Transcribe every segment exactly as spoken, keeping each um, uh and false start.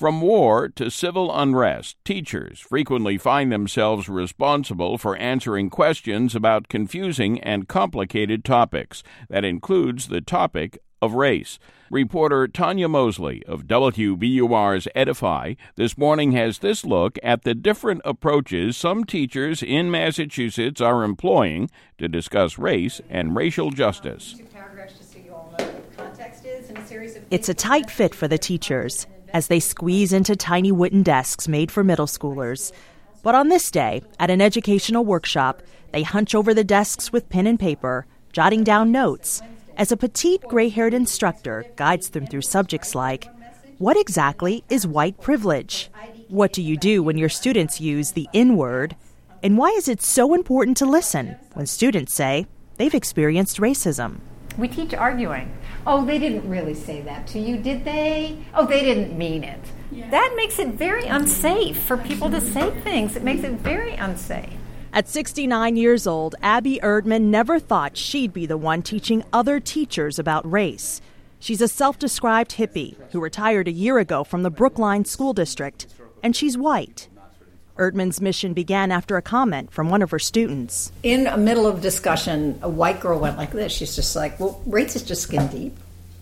From war to civil unrest, teachers frequently find themselves responsible for answering questions about confusing and complicated topics. That includes the topic of race. Reporter Tanya Mosley of W B U R's Edify this morning has this look at the different approaches some teachers in Massachusetts are employing to discuss race and racial justice. It's a tight fit for the teachers as they squeeze into tiny wooden desks made for middle schoolers. But on this day, at an educational workshop, they hunch over the desks with pen and paper, jotting down notes, as a petite gray-haired instructor guides them through subjects like, what exactly is white privilege? What do you do when your students use the N-word? And why is it so important to listen when students say they've experienced racism? We teach arguing. Oh, they didn't really say that to you, did they? Oh, they didn't mean it. Yeah. That makes it very unsafe for people to say things. It makes it very unsafe. At sixty-nine years old, Abby Erdman never thought she'd be the one teaching other teachers about race. She's a self-described hippie who retired a year ago from the Brookline School District, and she's white. Erdman's mission began after a comment from one of her students. In the middle of discussion, a white girl went like this. She's just like, well, race is just skin deep.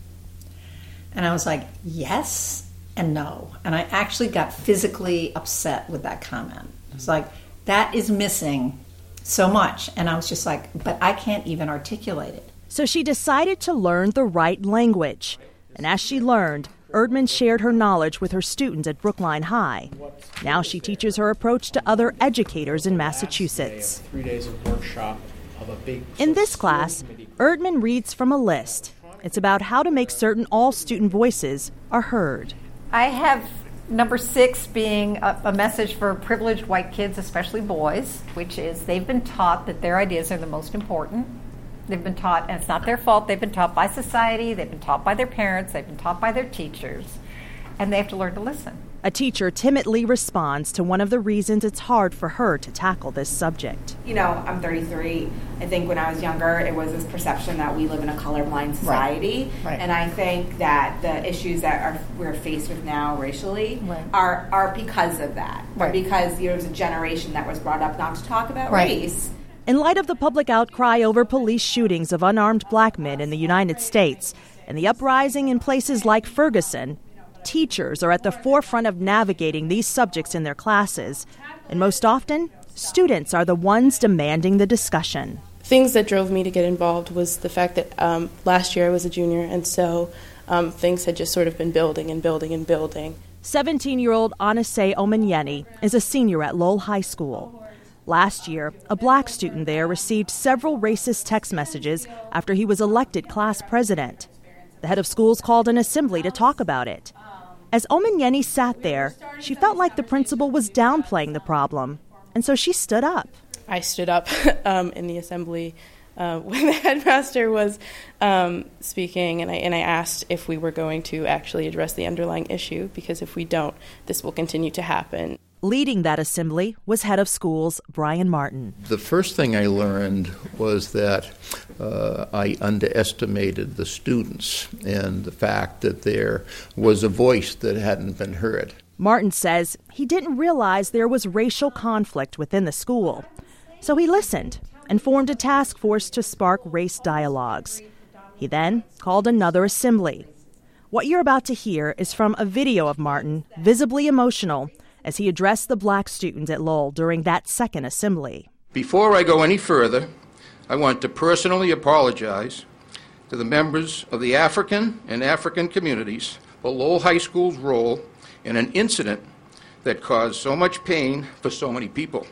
And I was like, yes and no. And I actually got physically upset with that comment. It's like, that is missing so much. And I was just like, but I can't even articulate it. So she decided to learn the right language. And as she learned, Erdman shared her knowledge with her students at Brookline High. Now she teaches her approach to other educators in Massachusetts. Three days of workshop of a big in this class, Erdman reads from a list. It's about how to make certain all student voices are heard. I have number six being a, a message for privileged white kids, especially boys, which is they've been taught that their ideas are the most important. They've been taught, and it's not their fault, they've been taught by society, they've been taught by their parents, they've been taught by their teachers, and they have to learn to listen. A teacher timidly responds to one of the reasons it's hard for her to tackle this subject. You know, I'm thirty-three. I think when I was younger, it was this perception that we live in a colorblind society. Right. Right. And I think that the issues that are we're faced with now racially right. are, are because of that. Right. Or because there was a generation that was brought up not to talk about right. race. In light of the public outcry over police shootings of unarmed black men in the United States and the uprising in places like Ferguson, teachers are at the forefront of navigating these subjects in their classes. And most often, students are the ones demanding the discussion. Things that drove me to get involved was the fact that um, last year I was a junior, and so um, things had just sort of been building and building and building. seventeen-year-old Anase Omenyeni is a senior at Lowell High School. Last year, a black student there received several racist text messages after he was elected class president. The head of schools called an assembly to talk about it. As Omenyeni sat there, she felt like the principal was downplaying the problem, and so she stood up. I stood up um, in the assembly uh, when the headmaster was um, speaking, and I, and I asked if we were going to actually address the underlying issue, because if we don't, this will continue to happen. Leading that assembly was head of schools Brian Martin. The first thing I learned was that uh, I underestimated the students and the fact that there was a voice that hadn't been heard. Martin says he didn't realize there was racial conflict within the school. So he listened and formed a task force to spark race dialogues. He then called another assembly. What you're about to hear is from a video of Martin, visibly emotional, as he addressed the black students at Lowell during that second assembly. Before I go any further, I want to personally apologize to the members of the African and African communities for Lowell High School's role in an incident that caused so much pain for so many people.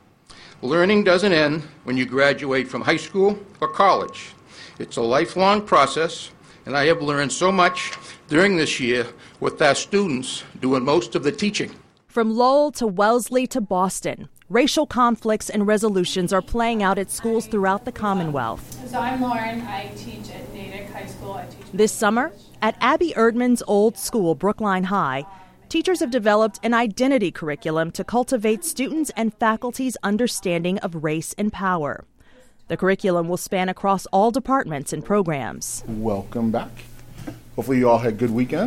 Learning doesn't end when you graduate from high school or college. It's a lifelong process, and I have learned so much during this year with our students doing most of the teaching. From Lowell to Wellesley to Boston, racial conflicts and resolutions are playing out at schools throughout the Commonwealth. So I'm Lauren. I teach at Natick High School. I teach this summer, at Abby Erdman's old school, Brookline High, teachers have developed an identity curriculum to cultivate students' and faculty's understanding of race and power. The curriculum will span across all departments and programs. Welcome back. Hopefully you all had good weekends.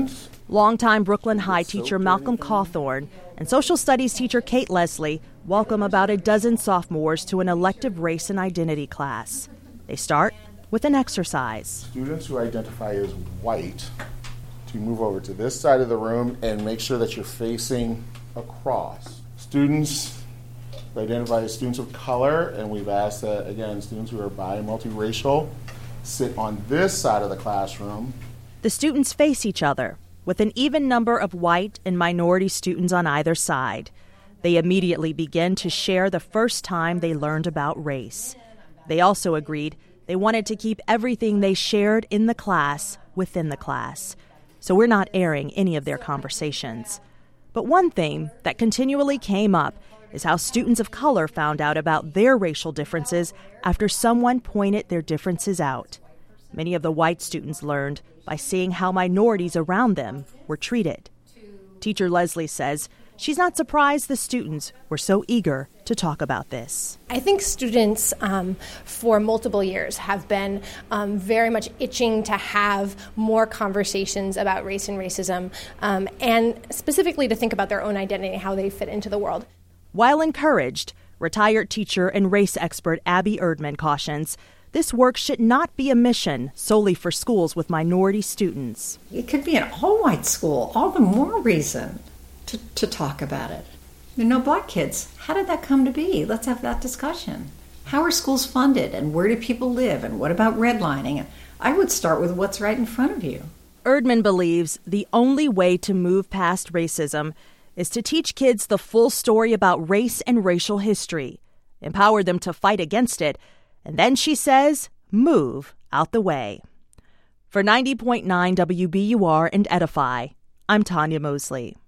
Longtime Brooklyn High teacher Malcolm Cawthorn and social studies teacher Kate Leslie welcome about a dozen sophomores to an elective race and identity class. They start with an exercise. Students who identify as white, to move over to this side of the room and make sure that you're facing across. Students who identify as students of color, and we've asked that, again, students who are bi and multiracial, sit on this side of the classroom. The students face each other, with an even number of white and minority students on either side. They immediately begin to share the first time they learned about race. They also agreed they wanted to keep everything they shared in the class within the class, so we're not airing any of their conversations. But one theme that continually came up is how students of color found out about their racial differences after someone pointed their differences out. Many of the white students learned by seeing how minorities around them were treated. Teacher Leslie says she's not surprised the students were so eager to talk about this. I think students um, for multiple years have been um, very much itching to have more conversations about race and racism, um, and specifically to think about their own identity and how they fit into the world. While encouraged, retired teacher and race expert Abby Erdman cautions this work should not be a mission solely for schools with minority students. It could be an all-white school, all the more reason to, to talk about it. There are no black kids. How did that come to be? Let's have that discussion. How are schools funded, and where do people live, and what about redlining? I would start with what's right in front of you. Erdman believes the only way to move past racism is to teach kids the full story about race and racial history, empower them to fight against it, and then, she says, move out the way. For ninety point nine W B U R and Edify, I'm Tanya Mosley.